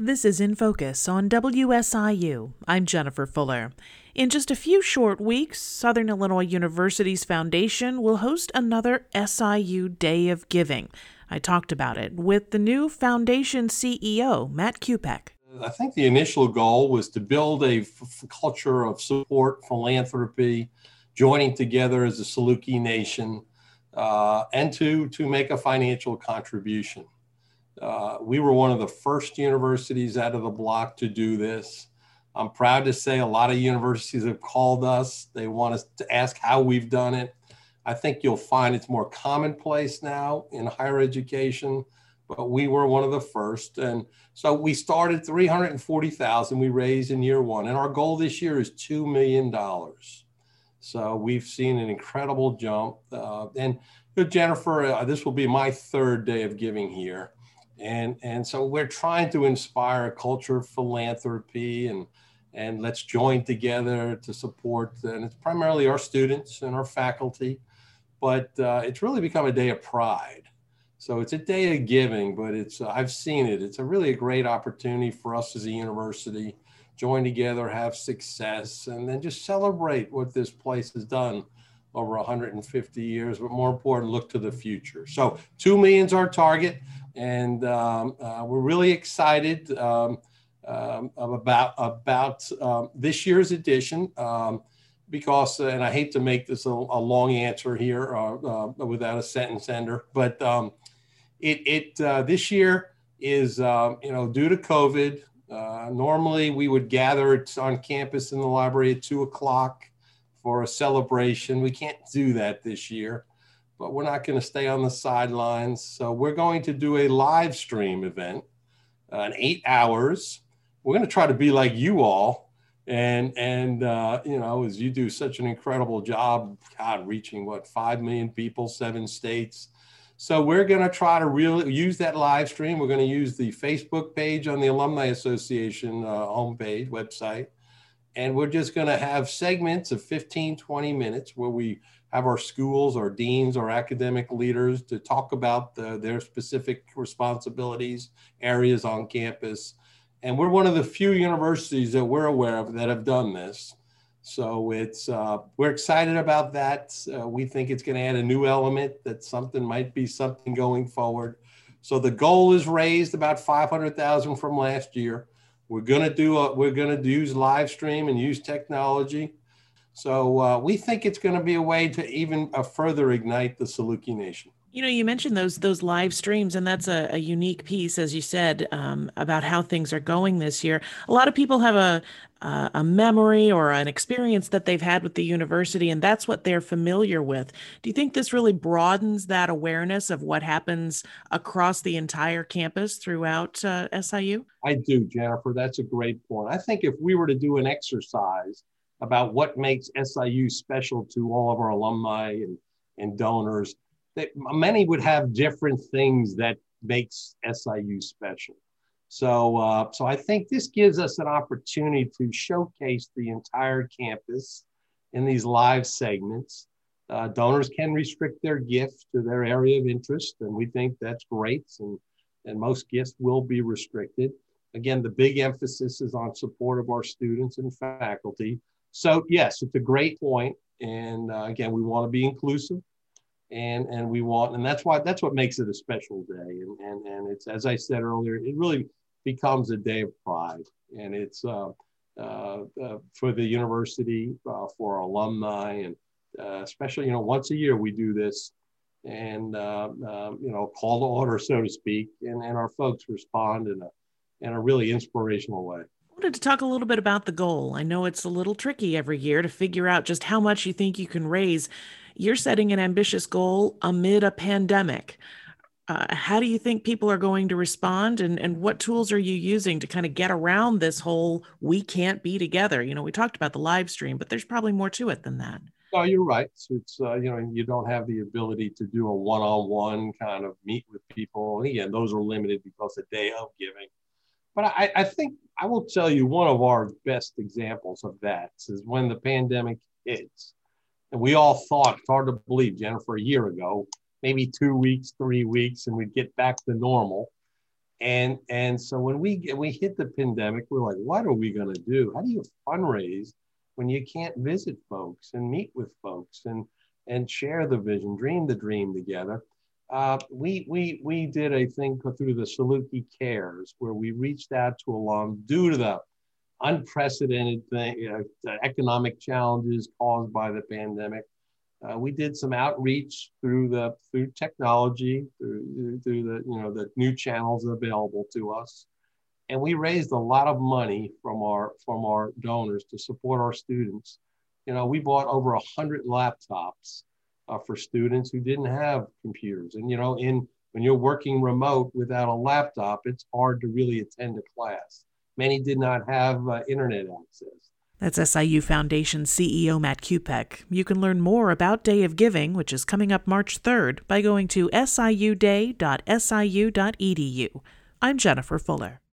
This is In Focus on WSIU. I'm Jennifer Fuller. In just a few short weeks, Southern Illinois University's foundation will host another SIU Day of Giving. I talked about it with the new foundation CEO, Matt Kupek. I think the initial goal was to build a culture of support, philanthropy, joining together as a Saluki nation, and to make a financial contribution. We were one of the first universities out of the block to do this. I'm proud to say a lot of universities have called us. They want us to ask how we've done it. I think you'll find it's more commonplace now in higher education, but we were one of the first. And so we started $340,000 we raised in year one. And our goal this year is $2 million. So we've seen an incredible jump. And Jennifer, this will be my third day of giving here. And so we're trying to inspire a culture of philanthropy and let's join together to support, and it's primarily our students and our faculty, but it's really become a day of pride. So it's a day of giving, but I've seen it. It's a great opportunity for us as a university, join together, have success, and then just celebrate what this place has done over 150 years, but more important, look to the future. So 2 million is our target. And we're really excited about this year's edition because, and I hate to make this a long answer here without a sentence ender, but this year is due to COVID. Normally we would gather on campus in the library at 2:00 for a celebration. We can't do that this year, but we're not going to stay on the sidelines. So we're going to do a live stream event in 8 hours. We're going to try to be like you all. And as you do such an incredible job, God, reaching 5 million people, 7 states. So we're going to try to really use that live stream. We're going to use the Facebook page on the Alumni Association homepage website. And we're just going to have segments of 15, 20 minutes where we have our schools, our deans, our academic leaders to talk about their specific responsibilities, areas on campus. And we're one of the few universities that we're aware of that have done this. So we're excited about that. We think it's going to add a new element that might be something going forward. So the goal is raised about $500,000 from last year. We're going to use live stream and use technology. So we think it's going to be a way to even further ignite the Saluki Nation. You mentioned those live streams, and that's a unique piece, as you said, about how things are going this year. A lot of people have a memory or an experience that they've had with the university, and that's what they're familiar with. Do you think this really broadens that awareness of what happens across the entire campus throughout SIU? I do, Jennifer. That's a great point. I think if we were to do an exercise about what makes SIU special to all of our alumni and donors, that many would have different things that makes SIU special. So I think this gives us an opportunity to showcase the entire campus in these live segments. Donors can restrict their gift to their area of interest, and we think that's great, and most gifts will be restricted. Again, the big emphasis is on support of our students and faculty. So yes, it's a great point. And again, we want to be inclusive and that's what makes it a special day. And it's, as I said earlier, it really becomes a day of pride. And it's for the university, for our alumni, and especially, once a year we do this and, call to order, so to speak, and our folks respond in a really inspirational way. I wanted to talk a little bit about the goal. I know it's a little tricky every year to figure out just how much you think you can raise. You're setting an ambitious goal amid a pandemic. How do you think people are going to respond, and what tools are you using to kind of get around this whole we can't be together? We talked about the live stream, but there's probably more to it than that. No, you're right. So it's, you don't have the ability to do a one-on-one kind of meet with people. And again, those are limited because the day of giving. But I think I will tell you one of our best examples of that is when the pandemic hits. And we all thought, it's hard to believe, Jennifer, a year ago, maybe 2 weeks, 3 weeks, and we'd get back to normal. And so when we hit the pandemic, we're like, what are we going to do? How do you fundraise when you can't visit folks and meet with folks and share the vision, dream the dream together? We did a thing through the Saluki Cares, where we reached out to alums due to the unprecedented thing, the economic challenges caused by the pandemic. We did some outreach through technology, through the new channels available to us, and we raised a lot of money from our donors to support our students. We bought over 100 laptops for students who didn't have computers, and when you're working remote without a laptop, it's hard to really attend a class. Many did not have internet access. That's SIU Foundation CEO Matt Kupek. You can learn more about Day of Giving, which is coming up March 3rd, by going to siuday.siu.edu. I'm Jennifer Fuller.